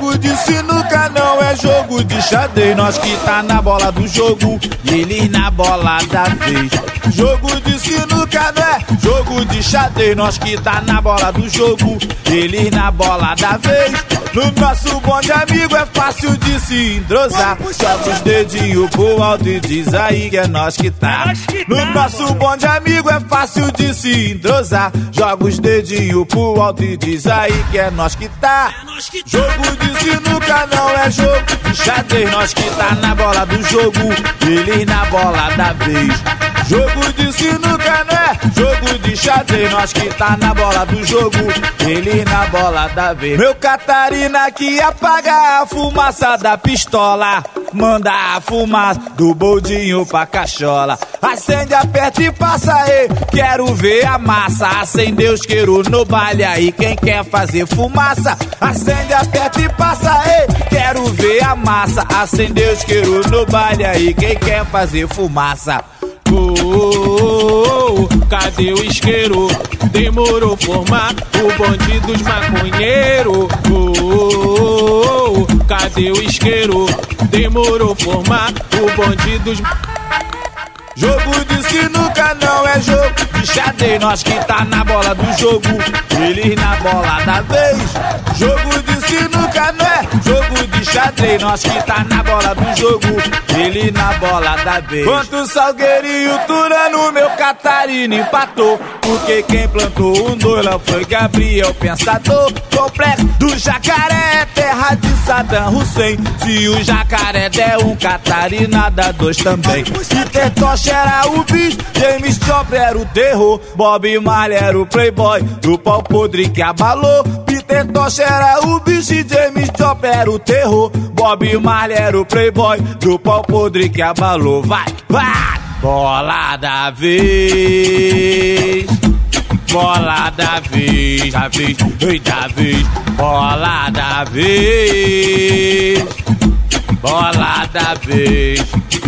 Jogo de sinuca não é jogo de xadrez. Nós que tá na bola do jogo e eles na bola da vez. Jogo de sinuca não é jogo de xadrez. Nós que tá na bola do jogo, eles na bola da vez. No nosso bonde amigo é fácil de se entrosar. Joga os dedinhos pro alto e diz aí que é nós que tá. No nosso bonde amigo é fácil de se entrosar. Joga os dedinhos pro alto e diz aí que é nós que tá. Jogo de sinuca não é jogo de xadrez. Nós que tá na bola do jogo, eles na bola da vez. Jogo de sinuca não é jogo de xadrez. Nós que tá na bola do jogo, eles na bola da vez. Meu Catarina que apaga a fumaça da pistola, manda a fumaça do boldinho pra cachola. Acende, aperta e passa aí, quero ver a massa. Acendeu os isqueiro no baile aí, quem quer fazer fumaça? Acende, aperta e passa aí, quero ver a massa. Acendeu os isqueiro no baile aí, quem quer fazer fumaça? Cadê o isqueiro? Demorou formar o bonde dos maconheiros. Cadê o isqueiro? Demorou formar o bonde dos... Jogo de sinuca não é jogo de xadrez. Nós que tá na bola do jogo, eles na bola da vez. Jogo de sinuca não é jogo de xadrez. Nós que tá na bola do jogo, eles na bola da vez. Quanto Salgueiro e o Turano, meu Catarina empatou. Porque quem plantou um dois lá foi Gabriel Pensador. Complexo do Jacaré, terra de Saddam Hussein. Se o Jacaré der um, Catarina dá dois também. Peter Tosh era o bicho, James Joplin era o terror. Bob Marley era o playboy do pau podre que abalou. Peter Tosh era o bicho e James Joplin era o terror. Bob Marley era o playboy do pau podre que abalou. Vai, vai! Bola da vez, bola da vez, da vez, da vez. Bola da vez, bola da vez.